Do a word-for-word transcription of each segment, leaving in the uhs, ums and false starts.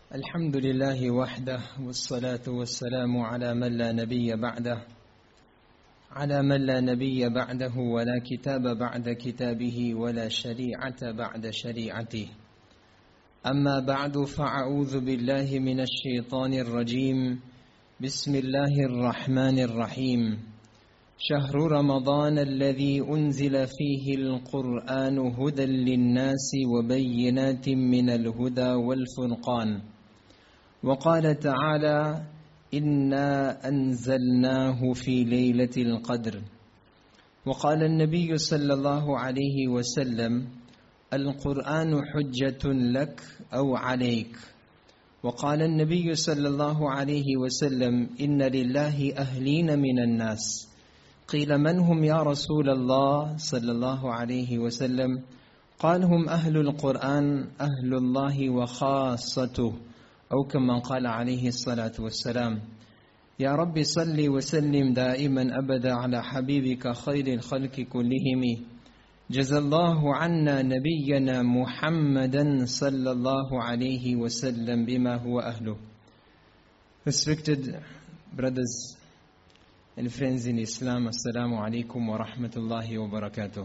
الحمد لله وحده والصلاة والسلام على من لا نبي بعده على من لا نبي بعده ولا كتاب بعد كتابه ولا شريعة بعد شريعته أما بعد فأعوذ بالله من الشيطان الرجيم بسم الله الرحمن الرحيم شهر رمضان الذي أنزل فيه القرآن هدى للناس وبينات من الهدى والفرقان وقال تعالى إنا أنزلناه في ليلة القدر وقال النبي صلى الله عليه وسلم القرآن حجة لك أو عليك وقال النبي صلى الله عليه وسلم إن لله أهلين من الناس قيل من هم يا رسول الله صلى الله عليه وسلم قال هم أهل القرآن أهل الله وخاصته أو كما قال عليه الصلاة والسلام يا رب صل وسلم دائما أبدا على حبيبك خير الخلق كلهم جزى الله عنا نبينا محمدا صلى الله عليه وسلم بما هو أهله. Respected brothers and friends in Islam, Assalamu alaikum wa rahmatullahi wa barakatuh.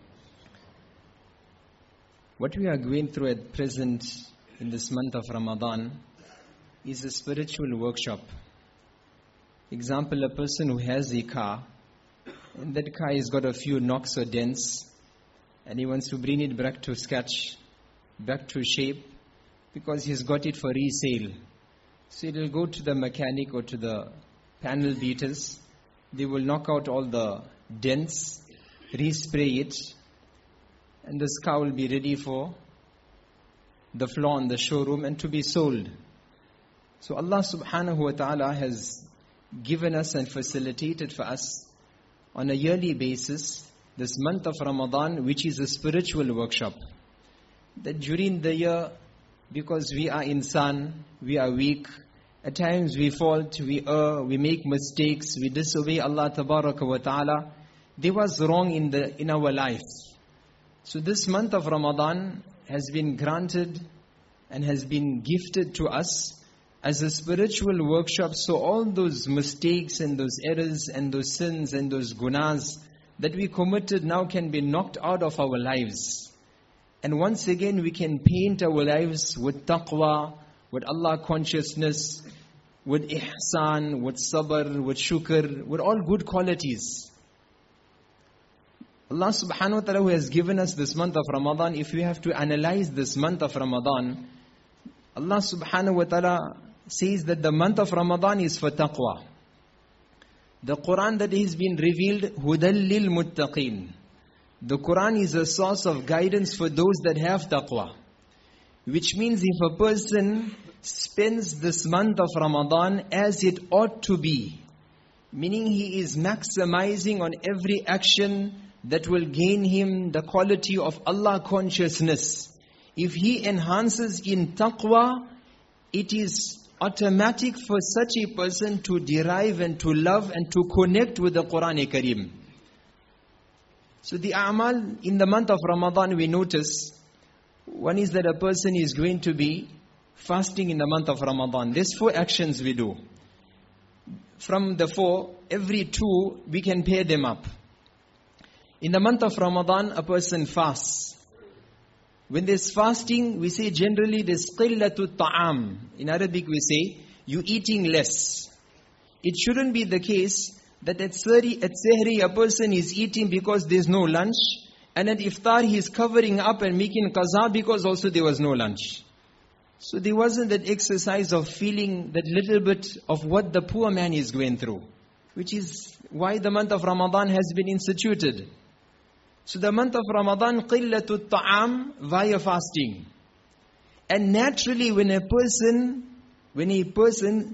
What we are going through at present in this month of Ramadan is a spiritual workshop. Example, a person who has a car, and that car has got a few knocks or dents, and he wants to bring it back to scratch, back to shape, because he's got it for resale. So it will go to the mechanic or to the panel beaters. They will knock out all the dents, respray it, and this car will be ready for the floor in the showroom and to be sold. So Allah subhanahu wa ta'ala has given us and facilitated for us on a yearly basis this month of Ramadan, which is a spiritual workshop. That during the year, because we are insan, we are weak, at times we fault, we err, we make mistakes, we disobey Allah tabaraka wa ta'ala. There was wrong in the in our life. So this month of Ramadan has been granted and has been gifted to us as a spiritual workshop. So all those mistakes and those errors and those sins and those gunas that we committed now can be knocked out of our lives. And once again we can paint our lives with taqwa, with Allah consciousness, with ihsan, with sabr, with shukr, with all good qualities. Allah subhanahu wa ta'ala who has given us this month of Ramadan, if we have to analyze this month of Ramadan, Allah subhanahu wa ta'ala says that the month of Ramadan is for taqwa. The Quran that has been revealed, hudal lil muttaqeen. The Quran is a source of guidance for those that have taqwa. Which means if a person spends this month of Ramadan as it ought to be, meaning he is maximizing on every action that will gain him the quality of Allah consciousness. If he enhances in taqwa, it is automatic for such a person to derive and to love and to connect with the Quran-e-Kareem. So the a'mal in the month of Ramadan we notice, one is that a person is going to be fasting in the month of Ramadan. There's four actions we do. From the four, every two we can pair them up. In the month of Ramadan, a person fasts. When there's fasting, we say generally there's qillatu ta'am. In Arabic we say, you eating less. It shouldn't be the case that at sahri, at sahri a person is eating because there's no lunch, and at iftar he is covering up and making qaza because also there was no lunch. So there wasn't that exercise of feeling that little bit of what the poor man is going through, which is why the month of Ramadan has been instituted. So the month of Ramadan, qillatu ta'am, via fasting. And naturally when a person, when a person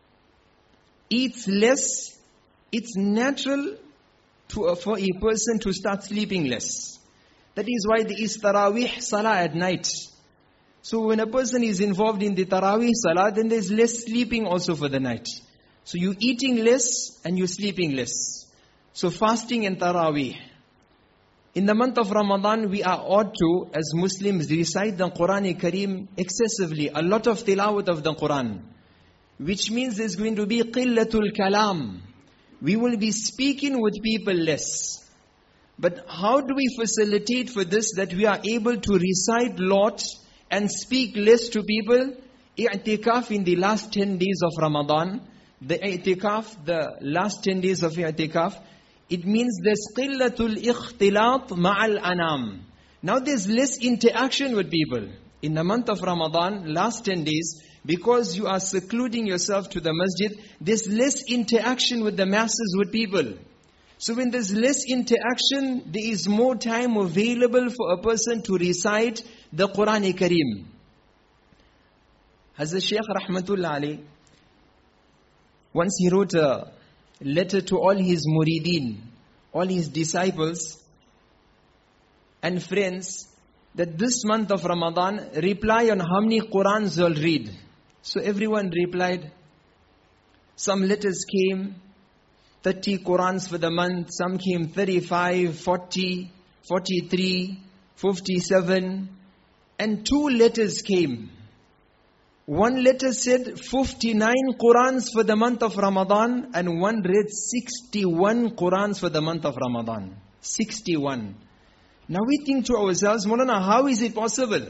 eats less, it's natural to, uh, for a person to start sleeping less. That is why there is tarawih salah at night. So when a person is involved in the tarawih salah, then there's less sleeping also for the night. So you're eating less and you're sleeping less. So fasting and tarawih. In the month of Ramadan, we are ought to, as Muslims, recite the Quran Kareem excessively. A lot of tilawat of the Quran. Which means there's going to be qillatul kalam. We will be speaking with people less. But how do we facilitate for this, that we are able to recite lots and speak less to people? I'tikaf in the last ten days of Ramadan. The i'tikaf, the last ten days of i'tikaf, it means there's qillatul ikhtilat ma'al anam. Now there's less interaction with people. In the month of Ramadan, last ten days, because you are secluding yourself to the masjid, there's less interaction with the masses, with people. So when there's less interaction, there is more time available for a person to recite the Quran Kareem. Hazrat Shaykh Rahmatullah Alayh, once he wrote a letter to all his murideen, all his disciples and friends, that this month of Ramadan, reply on how many Qurans you'll read. So everyone replied. Some letters came, thirty Qurans for the month. Some came thirty-five, forty, forty-three, fifty-seven. And two letters came. One letter said fifty-nine Qurans for the month of Ramadan, and one read sixty-one Qurans for the month of Ramadan. sixty-one. Now we think to ourselves, Maulana, how is it possible?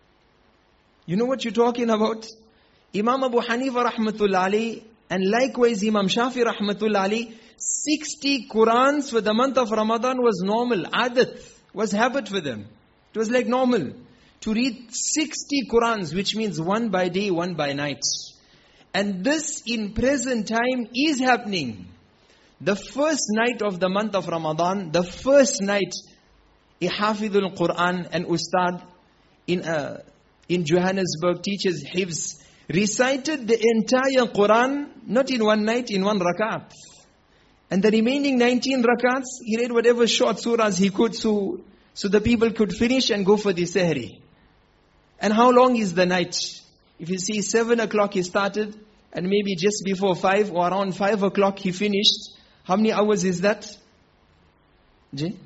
You know what you're talking about? Imam Abu Hanifa Rahmatullah Alayh, and likewise Imam Shafi Rahmatullah Alayh, sixty Qurans for the month of Ramadan was normal. Adat was habit for them. It was like normal. To read sixty Qurans, which means one by day, one by night. And this in present time is happening. The first night of the month of Ramadan, the first night, a Hafidul Quran and Ustad in, uh, in Johannesburg teaches Hifz, recited the entire Quran, not in one night, in one rakat. And the remaining nineteen rakats, he read whatever short surahs he could, so, so the people could finish and go for the sehri. And how long is the night? If you see seven o'clock he started, and maybe just before five or around five o'clock he finished, how many hours is that? Jay?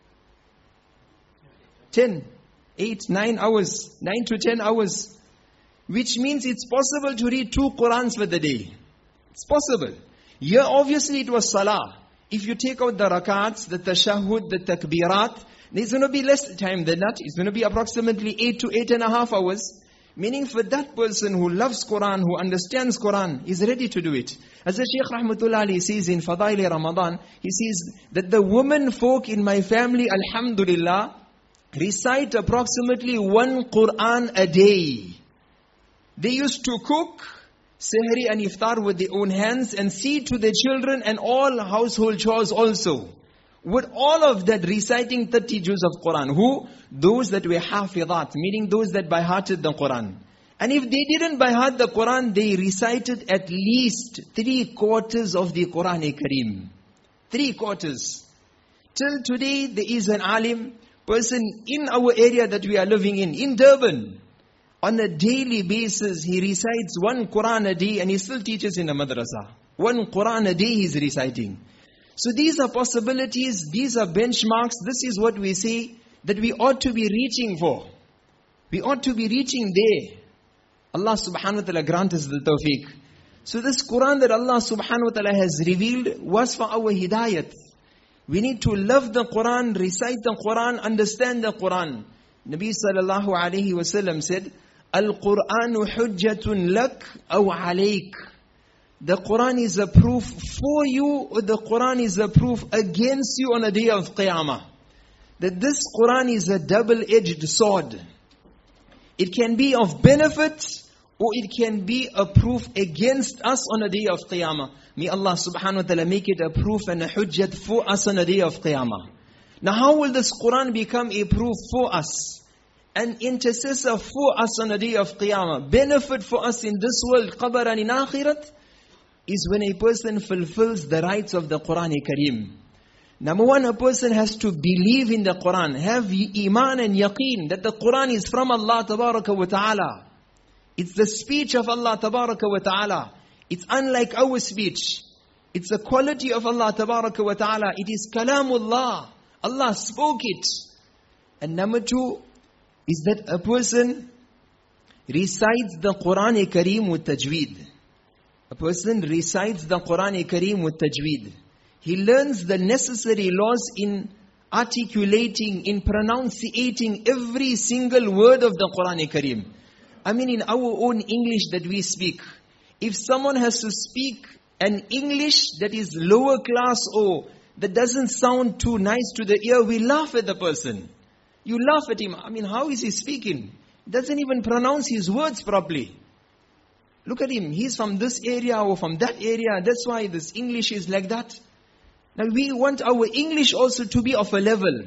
Ten, eight, nine hours, nine to ten hours. Which means it's possible to read two Qurans for the day. It's possible. Here obviously it was salah. If you take out the rakats, the tashahud, the takbirat, there's going to be less time than that. It's going to be approximately eight to eight and a half hours. Meaning for that person who loves Quran, who understands Quran, is ready to do it. As the Shaykh Rahmatullah Alayh says in Fadail Ramadan, he says that the women folk in my family, alhamdulillah, recite approximately one Quran a day. They used to cook sehri and iftar with their own hands and see to their children and all household chores also. With all of that reciting thirty juz of Quran. Who? Those that were hafidat, meaning those that by hearted the Quran. And if they didn't by heart the Quran, they recited at least three quarters of the Quran Kareem. Three quarters. Till today there is an alim person in our area that we are living in, in Durban. On a daily basis, he recites one Quran a day and he still teaches in a madrasa. One Quran a day he is reciting. So these are possibilities, these are benchmarks. This is what we say that we ought to be reaching for. We ought to be reaching there. Allah subhanahu wa ta'ala grant us the tawfiq. So this Quran that Allah subhanahu wa ta'ala has revealed was for our hidayat. We need to love the Quran, recite the Quran, understand the Quran. Nabi sallallahu alayhi wa sallam said, Al-Quranu hujjatun lak aw alayk. The Quran is a proof for you, or the Quran is a proof against you on the day of Qiyamah. That this Quran is a double-edged sword. It can be of benefit, or it can be a proof against us on the day of Qiyamah. May Allah subhanahu wa ta'ala make it a proof and a hujjat for us on the day of Qiyamah. Now how will this Quran become a proof for us? An intercessor for us on the day of Qiyamah. Benefit for us in this world, qabr and in akhirat, is when a person fulfills the rights of the Quran Kareem. Number one, a person has to believe in the Quran, have iman and yaqeen that the Quran is from Allah tabaraka wa ta'ala. It's the speech of Allah tabaraka wa ta'ala. It's unlike our speech. It's the quality of Allah tabaraka wa ta'ala. It is kalamullah. Allah spoke it. And number two is that a person recites the Quran-e-Kareem with tajweed. A person recites the Quran-e-Kareem with tajweed. He learns the necessary laws in articulating, in pronunciating every single word of the Quran-e-Kareem. I mean, in our own English that we speak, if someone has to speak an English that is lower class or that doesn't sound too nice to the ear, we laugh at the person. You laugh at him. I mean, how is he speaking? He doesn't even pronounce his words properly. Look at him. He's from this area or from that area. That's why this English is like that. Now we want our English also to be of a level.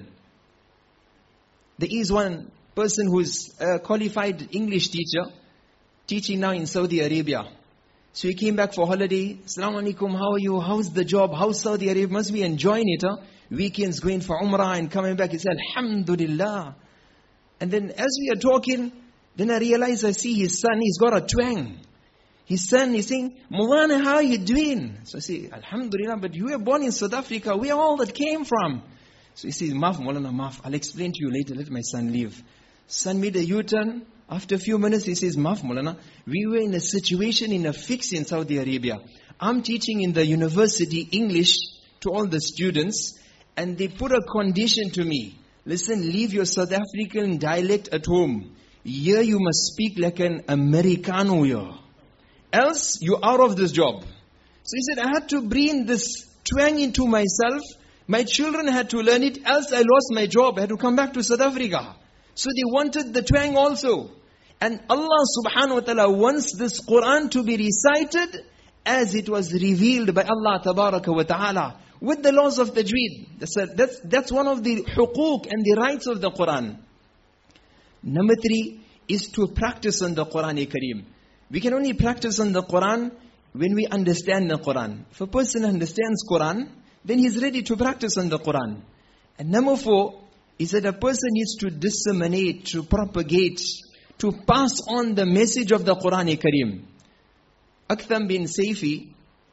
There is one person who's a qualified English teacher, teaching now in Saudi Arabia. So he came back for holiday. Assalamu alaikum, how are you? How's the job? How's Saudi Arabia? Must be enjoying it, huh? Weekends going for Umrah and coming back. He said, Alhamdulillah. And then as we are talking, then I realize I see his son, he's got a twang. His son is saying, Mulana, how are you doing? So I say, Alhamdulillah, but you were born in South Africa. Where all that came from? So he says, Maaf, Mulana, maaf. I'll explain to you later. Let my son leave. Son made a U-turn. After a few minutes, he says, Maaf, Mulana, we were in a situation, in a fix in Saudi Arabia. I'm teaching in the university English to all the students, and they put a condition to me. Listen, leave your South African dialect at home. Here you must speak like an Americano here. Else, you're out of this job. So he said, I had to bring this twang into myself. My children had to learn it. Else, I lost my job. I had to come back to South Africa. So they wanted the twang also. And Allah subhanahu wa ta'ala wants this Quran to be recited as it was revealed by Allah tabaraka wa ta'ala, with the laws of tajweed. That's, a, that's, that's one of the huquq and the rights of the Quran. Number three is to practice on the Quran-e-Kareem. We can only practice on the Quran when we understand the Quran. If a person understands Quran, then he's ready to practice on the Quran. And number four is that a person needs to disseminate, to propagate, to pass on the message of the Quran-e-Kareem. Aktham bin Sayfi,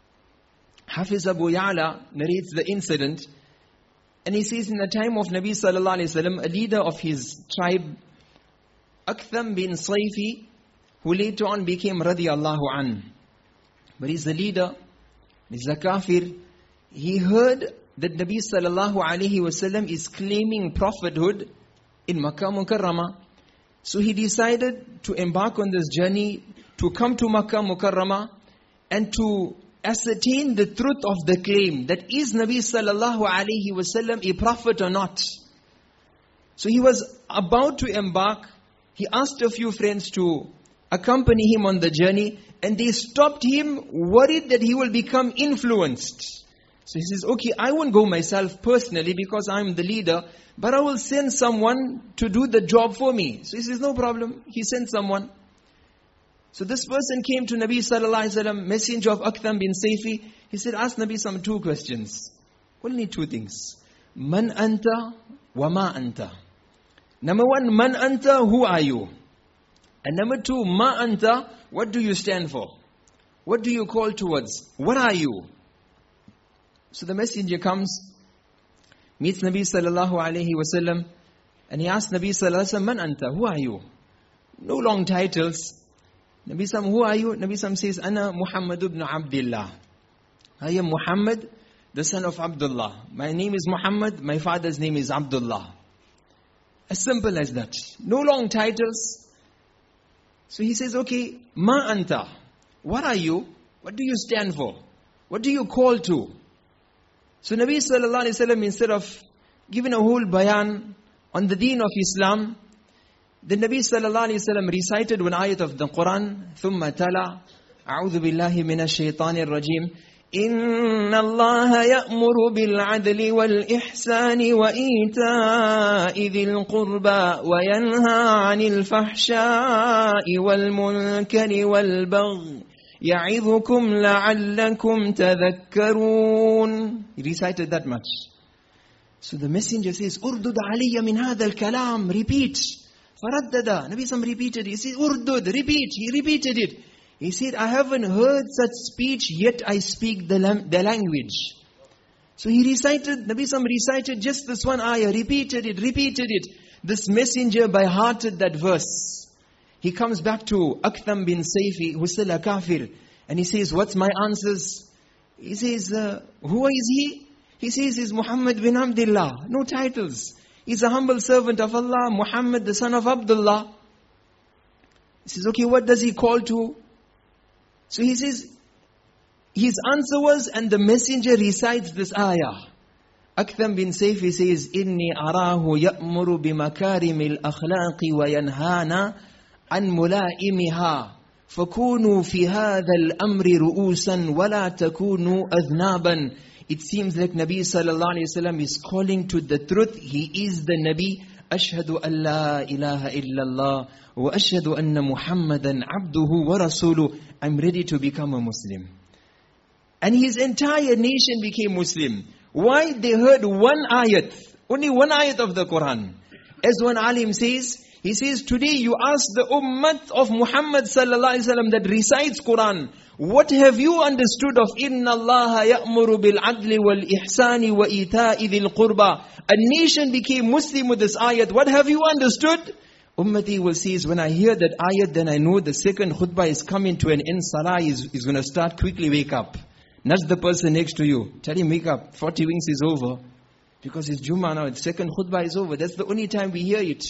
Hafiz Abu Ya'la, narrates the incident. And he says, in the time of Nabi sallallahu alayhi wa sallam, a leader of his tribe, Aktham bin Sayfi, who later on became radiyallahu an. But he's a leader, he's a kafir. He heard that Nabi sallallahu alayhi wa sallam is claiming prophethood in Makkah Mukarramah. So he decided to embark on this journey, to come to Makkah Mukarramah and to ascertain the truth of the claim, that is Nabi sallallahu alayhi wa sallam a prophet or not. So he was about to embark. He asked a few friends to accompany him on the journey, and they stopped him, worried that he will become influenced. So he says, okay, I won't go myself personally because I'm the leader, but I will send someone to do the job for me. So he says, no problem. He sent someone. So this person came to Nabi sallallahu alaihi wasallam, messenger of Aktham bin Sayfi. He said, ask Nabi some two questions. Only two things. Man anta wa ma anta. Number one, man anta, who are you? And number two, ma anta, what do you stand for? What do you call towards? What are you? So the messenger comes, meets Nabi sallallahu alayhi wa sallam, and he asks Nabi sallallahu alayhi wa sallam, man anta, who are you? No long titles. Nabi sallam, who are you? Nabi sallam says, Ana Muhammad ibn Abdullah. I am Muhammad, the son of Abdullah. My name is Muhammad, my father's name is Abdullah. As simple as that. No long titles. So he says, okay, ma anta, what are you? What do you stand for? What do you call to? So Nabi sallallahu alayhi wa sallam, instead of giving a whole bayan on the deen of Islam, the Nabi sallallahu alayhi wa sallam recited one ayat of the Quran, ثُمَّ تَلَى أَعُوذُ بِاللَّهِ مِنَ الشَّيْطَانِ الرَّجِيمِ إِنَّ اللَّهَ يَأْمُرُ بِالْعَدْلِ وَالْإِحْسَانِ وَإِيتَاءِ ذِي الْقُرْبَى وَيَنْهَى عَنِ الْفَحْشَاءِ وَالْمُنكَرِ وَالْبَغْيِ يَعِظُكُمْ لَعَلَّكُمْ تَذَكَّرُونَ. He recited that much. So the messenger says, Urdud alayya min hadha al-kalam. Repeat. Faraddada. Nabi Sam repeated. He said, Urdud. Repeat. He repeated it. He said, I haven't heard such speech, yet I speak the, lam- the language. So he recited, Nabi Sallam recited just this one ayah, repeated it, repeated it. This messenger by hearted that verse. He comes back to Aktham bin Sayfi, who's still a kafir. And he says, what's my answers? He says, uh, who is he? He says, he's Muhammad bin Abdullah. No titles. He's a humble servant of Allah, Muhammad, the son of Abdullah. He says, okay, what does he call to? So he says, his answer was, and the messenger recites this ayah. Aktham bin Sayfi says, Inni arahu ya'muru bimakarimil akhlaqi wa yanhana an mula'imiha. فَكُونُوا فِي هَذَا الْأَمْرِ رُؤُوسًا وَلَا تَكُونُوا أَذْنَابًا. It seems like Nabi sallallahu alayhi wa sallam is calling to the truth. He is the Nabi. أشهد أن لا إله إلا الله وأشهد أن محمدا عبده ورسوله. I'm ready to become a Muslim. And his entire nation became Muslim. Why? They heard one ayat. Only one ayat of the Quran. As one alim says, he says, today you ask the ummah of Muhammad sallallahu alaihi wasallam that recites Quran, what have you understood of Inna Allah ya'muru bil adli wal ihsani wa ita'i dhil qurba? A nation became Muslim with this ayat. What have you understood? Ummati will say, when I hear that ayat, then I know the second khutbah is coming to an end. Salah is, is going to start. Quickly wake up. Nudge the person next to you. Tell him, wake up. forty wings is over. Because it's Jummah now. The second khutbah is over. That's the only time we hear it.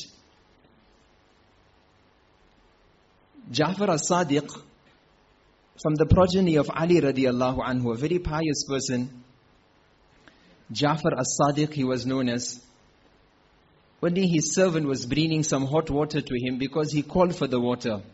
Ja'far as-Sadiq, from the progeny of Ali radiallahu anhu, a very pious person. Ja'far as-Sadiq, he was known as. One day his servant was bringing some hot water to him because he called for the water.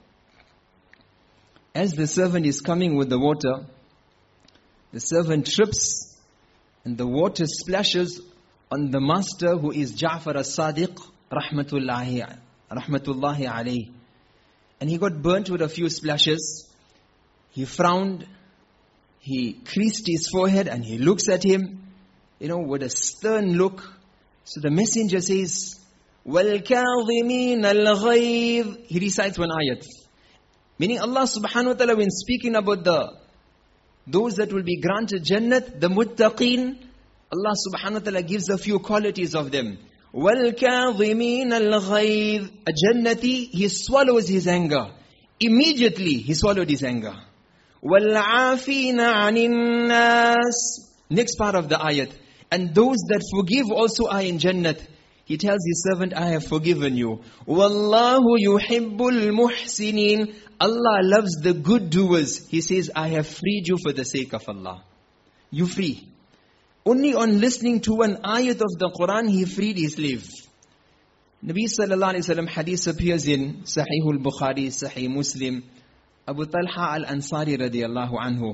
As the servant is coming with the water, the servant trips and the water splashes on the master, who is Ja'far as-Sadiq, rahmatullahi, rahmatullahi alayhi. And he got burnt with a few splashes. He frowned. He creased his forehead and he looks at him, you know, with a stern look. So the messenger says, وَالْكَاظِمِينَ الْغَيْظِ. He recites one ayat. Meaning Allah subhanahu wa ta'ala, when speaking about the those that will be granted Jannat, the muttaqeen, Allah subhanahu wa ta'ala gives a few qualities of them. وَالْكَاظِمِينَ الْغَيْظِ. A Jannati, he swallows his anger. Immediately, he swallowed his anger. وَالْعَافِينَ عَنِ النَّاسِ. Next part of the ayat. And those that forgive also are in Jannat. He tells his servant, I have forgiven you. وَاللَّهُ يُحِبُّ الْمُحْسِنِينَ. Allah loves the good doers. He says, I have freed you for the sake of Allah. You free. Only on listening to an ayat of the Quran, he freed his slave. Nabi sallallahu alayhi wa sallam hadith appears in Sahih al-Bukhari, Sahih Muslim. Abu Talha al-Ansari radiyallahu anhu.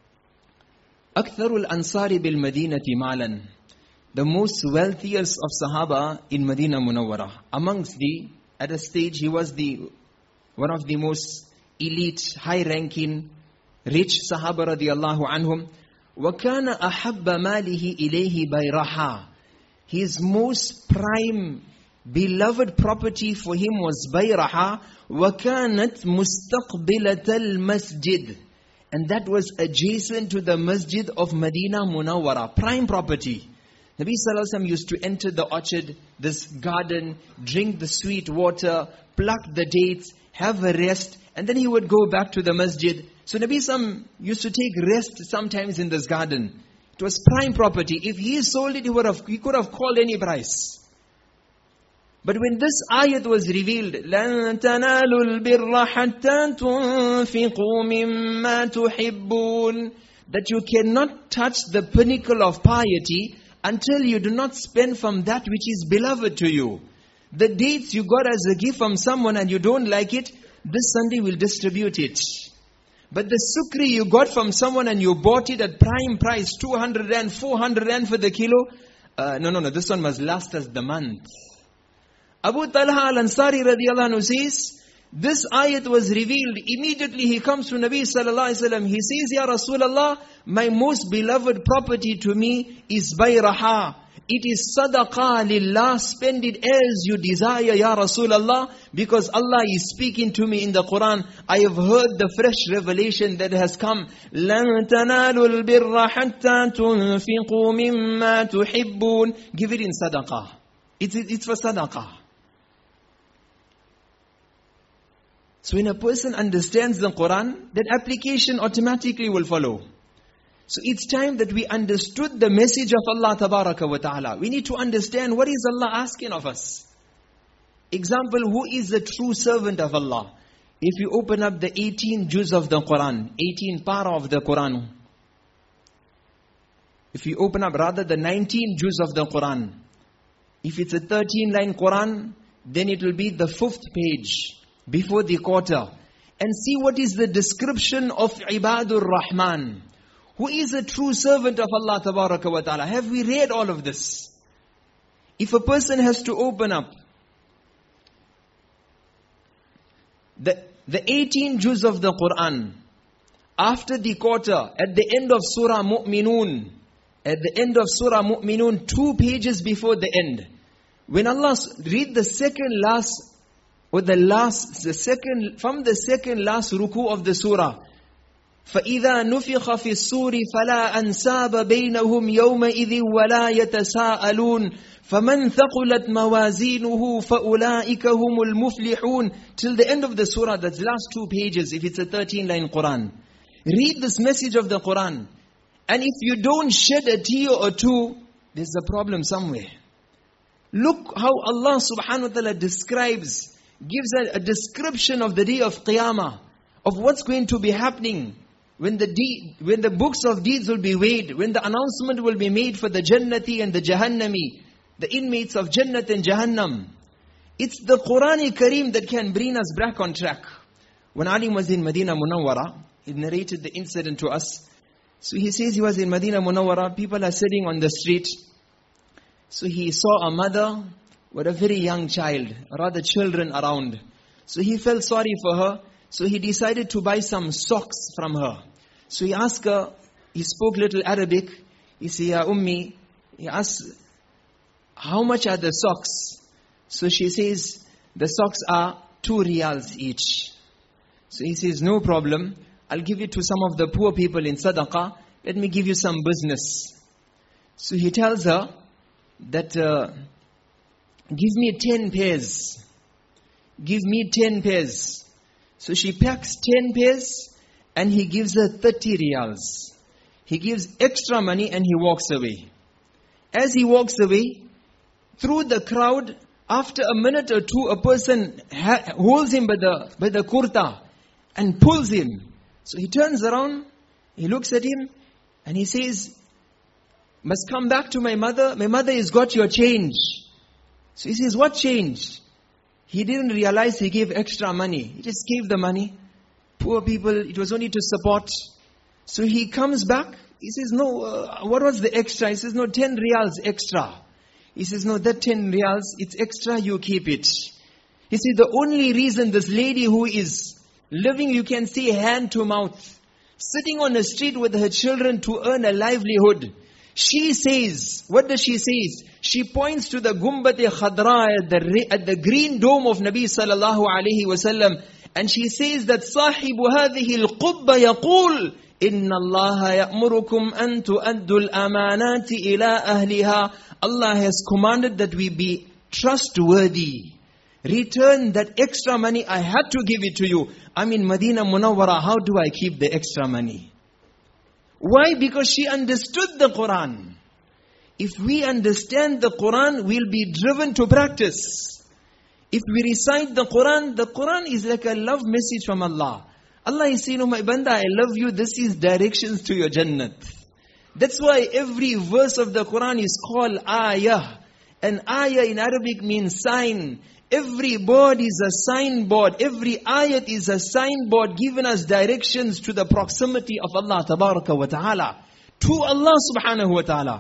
أكثر الأنصار بالمدينة مالا. The most wealthiest of Sahaba in Medina Munawwara. Amongst the, at a stage, he was the one of the most elite, high-ranking, rich Sahaba radiyallahu anhum. وَكَانَ أَحَبَّ مَالِهِ إِلَيْهِ بَيْرَحَا. His most prime, beloved property for him was Bayraha. وَكَانَتْ مُسْتَقْبِلَةَ الْمَسْجِدِ. And that was adjacent to the masjid of Medina Munawwara. Prime property. Nabi Sallallahu Alaihi Wasallam used to enter the orchard, this garden, drink the sweet water, pluck the dates, have a rest, and then he would go back to the masjid. So Nabi Sallallahu used to take rest sometimes in this garden. It was prime property. If he sold it, he would have, he could have called any price. But when this ayat was revealed, لَن تَنَالُوا الْبِرَّ حَتَّى تُنْفِقُوا مِمَّا تُحِبُّونَ. That you cannot touch the pinnacle of piety until you do not spend from that which is beloved to you. The dates you got as a gift from someone and you don't like it, this Sunday we'll distribute it. But the sukri you got from someone and you bought it at prime price, two hundred rand, four hundred rand for the kilo. Uh, no, no, no, this one must last us the month. Abu Talha al-Ansari radiyallahu anhu says, this ayat was revealed. Immediately he comes to Nabi sallallahu alaihi wasallam. He says, Ya Rasulullah, my most beloved property to me is Bayraha. It is sadaqah lillah, spend it as you desire, Ya Rasulullah, because Allah is speaking to me in the Quran. I have heard the fresh revelation that has come. لَن تَنَالُوا الْبِرَّ حَتَّى تُنْفِقُوا مِمَّا تُحِبُّونَ. Give it in sadaqah. It's, it's for sadaqah. So when a person understands the Quran, that application automatically will follow. So it's time that we understood the message of Allah Tabaraka wa Ta'ala. We need to understand what is Allah asking of us. Example, who is the true servant of Allah? If you open up the eighteen juz of the Quran, eighteen para of the Quran. If you open up rather the nineteen juz of the Quran. If it's a thirteen line Quran, then it will be the fifth page before the quarter. And see what is the description of Ibadur Rahman. Who is a true servant of Allah Tabaraka wa Ta'ala? Have we read all of this? If a person has to open up the, the eighteen juz of the Quran, after the quarter, at the end of Surah Mu'minun, at the end of Surah Mu'minun, two pages before the end, when Allah read the second last, or the last, the second, from the second last ruku of the surah, فَإِذَا نُفِخَ فِي الصُّورِ فَلَا أَنْسَابَ بَيْنَهُمْ يَوْمَئِذٍ وَلَا يَتَسَاءَلُونَ فَمَنْ ثَقُلَتْ مَوَازِينُهُ فَأُولَٰئِكَ هُمُ الْمُفْلِحُونَ. Till the end of the surah, that's last two pages, if it's a thirteen line Quran. Read this message of the Quran. And if you don't shed a tear or two, there's a problem somewhere. Look how Allah subhanahu wa ta'ala describes, gives a, a description of the day of Qiyamah, of what's going to be happening. When the deed, when the books of deeds will be weighed, when the announcement will be made for the Jannati and the Jahannami, the inmates of Jannat and Jahannam. It's the Quran Kareem that can bring us back on track. When Ali was in Medina Munawwara, he narrated the incident to us. So he says he was in Medina Munawwara, people are sitting on the street. So he saw a mother with a very young child, rather children around. So he felt sorry for her. So he decided to buy some socks from her. So he asked her, he spoke little Arabic. He said, Ya Ummi, he asked, how much are the socks? So she says, the socks are two riyals each. So he says, no problem. I'll give it to some of the poor people in sadaqah. Let me give you some business. So he tells her that, uh, give me ten pairs. Give me ten pairs. So she packs ten pairs and he gives her thirty riyals. He gives extra money and he walks away. As he walks away, through the crowd, after a minute or two, a person ha- holds him by the, by the kurta and pulls him. So he turns around, he looks at him and he says, must come back to my mother. My mother has got your change. So he says, what change? He didn't realize he gave extra money. He just gave the money. Poor people, it was only to support. So he comes back. He says, no, uh, what was the extra? He says, no, ten riyals extra. He says, no, that ten riyals, it's extra, you keep it. He said, the only reason this lady who is living, you can see hand to mouth, sitting on the street with her children to earn a livelihood. She says, what does she say? She points to the Gumbati Khadra at the, at the green dome of Nabi sallallahu alayhi wasallam, and she says that Sahibu hadhihi al-qubba yaqul, Inna Allah ya'murukum an tu'addu al-amanati ila ahliha. Allah has commanded that we be trustworthy. Return that extra money, I had to give it to you. I'm in Medina Munawwara, how do I keep the extra money? Why? Because she understood the Quran. If we understand the Quran, we'll be driven to practice. If we recite the Quran, the Quran is like a love message from Allah. Allah is saying, oh my banda, I love you, this is directions to your Jannat. That's why every verse of the Quran is called ayah. And ayah in Arabic means sign. Every board is a signboard. Every ayat is a signboard giving us directions to the proximity of Allah Tabaraka wa Ta'ala. To Allah Subhanahu wa Ta'ala.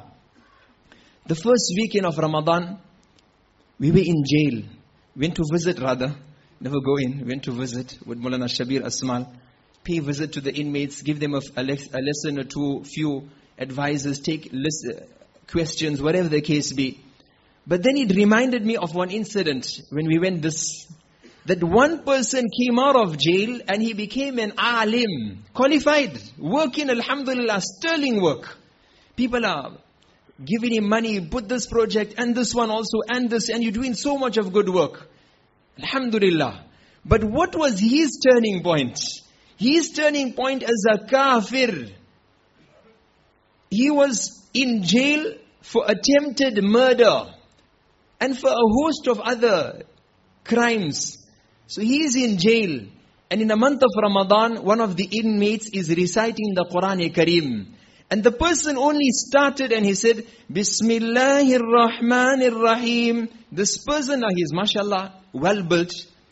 The first weekend of Ramadan, we were in jail. Went to visit rather. Never go in. Went to visit with Maulana Shabir Asmal. Pay visit to the inmates. Give them a, a lesson or two, few advisors. Take listen, questions, whatever the case be. But then it reminded me of one incident when we went this, that one person came out of jail and he became an alim, qualified, working, alhamdulillah, sterling work. People are giving him money, put this project and this one also and this, and you're doing so much of good work. Alhamdulillah. But what was his turning point? His turning point as a kafir. He was in jail for attempted murder and for a host of other crimes. So he is in jail. And in the month of Ramadan, one of the inmates is reciting the Quran-e-Kareem. And the person only started and he said, Bismillahir Rahmanir Rahim. This person, now he is mashallah, well built.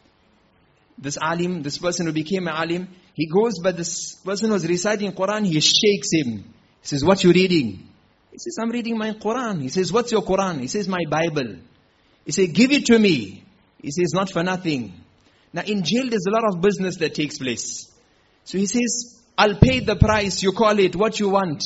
This alim, this person who became an alim, he goes, but this person who was reciting Quran, he shakes him. He says, what you reading? He says, I'm reading my Quran. He says, what's your Quran? He says, my Bible. He says, give it to me. He says, not for nothing. Now in jail there's a lot of business that takes place. So he says, I'll pay the price, you call it what you want.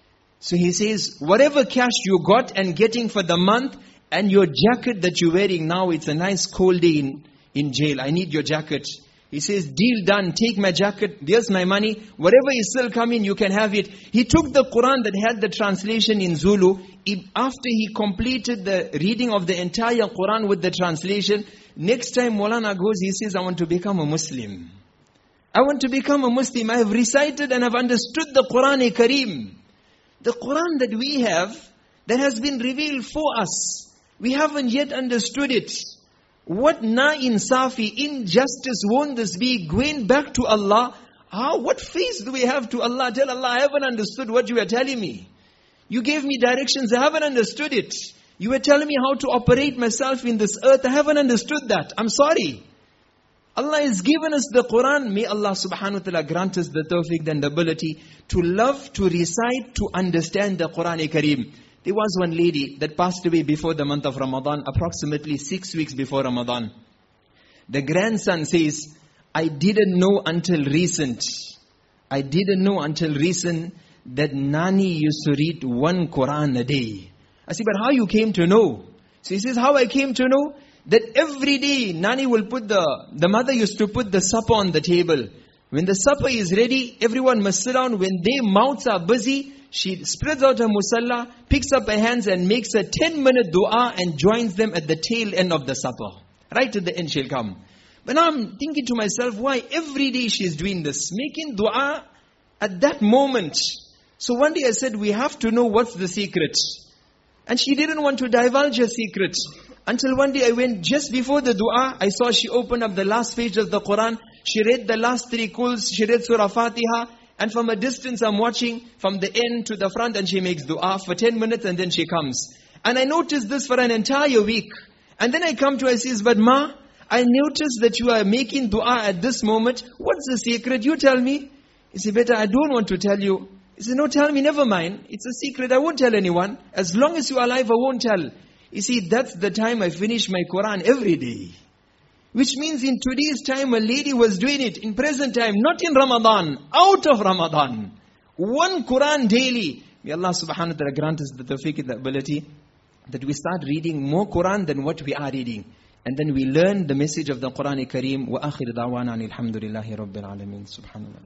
So he says, whatever cash you got and getting for the month, and your jacket that you're wearing now, it's a nice cold day in, in jail. I need your jacket. He says, deal done, take my jacket, there's my money. Whatever is still coming, you can have it. He took the Quran that had the translation in Zulu. He, after he completed the reading of the entire Quran with the translation, next time Maulana goes, he says, I want to become a Muslim. I want to become a Muslim. I have recited and have understood the Quran-e-Kareem. The Quran that we have, that has been revealed for us, we haven't yet understood it. What na-insafi, injustice won't this be? Going back to Allah, how, what face do we have to Allah? Tell Allah, I haven't understood what you were telling me. You gave me directions, I haven't understood it. You were telling me how to operate myself in this earth, I haven't understood that. I'm sorry. Allah has given us the Quran. May Allah subhanahu wa ta'ala grant us the tawfiq and the ability to love, to recite, to understand the Quran-e-Kareem. There was one lady that passed away before the month of Ramadan, approximately six weeks before Ramadan. The grandson says, I didn't know until recent, I didn't know until recent that Nani used to read one Quran a day. I said, but how you came to know? So he says, how I came to know? That every day Nani will put the, the mother used to put the supper on the table. When the supper is ready, everyone must sit down. When their mouths are busy, she spreads out her musalla, picks up her hands and makes a ten minute dua and joins them at the tail end of the supper. Right at the end she'll come. But now I'm thinking to myself, why every day she's doing this? Making dua at that moment. So one day I said, we have to know what's the secret. And she didn't want to divulge her secret. Until one day I went just before the dua, I saw she opened up the last page of the Quran. She read the last three quls, she read Surah Fatiha. And from a distance I'm watching from the end to the front and she makes dua for ten minutes and then she comes. And I noticed this for an entire week. And then I come to her and says, but Ma, I noticed that you are making dua at this moment. What's the secret? You tell me. He said, better I don't want to tell you. He said, no, tell me, never mind. It's a secret, I won't tell anyone. As long as you are alive, I won't tell. You see, that's the time I finish my Quran every day. Which means in today's time, a lady was doing it. In present time, not in Ramadan, out of Ramadan. One Quran daily. May Allah subhanahu wa ta'ala grant us the tawfiq and the ability that we start reading more Quran than what we are reading. And then we learn the message of the Quran-e-Kareem. Wa akhir da'wana alhamdulillahi rabbil alameen. Subhanallah.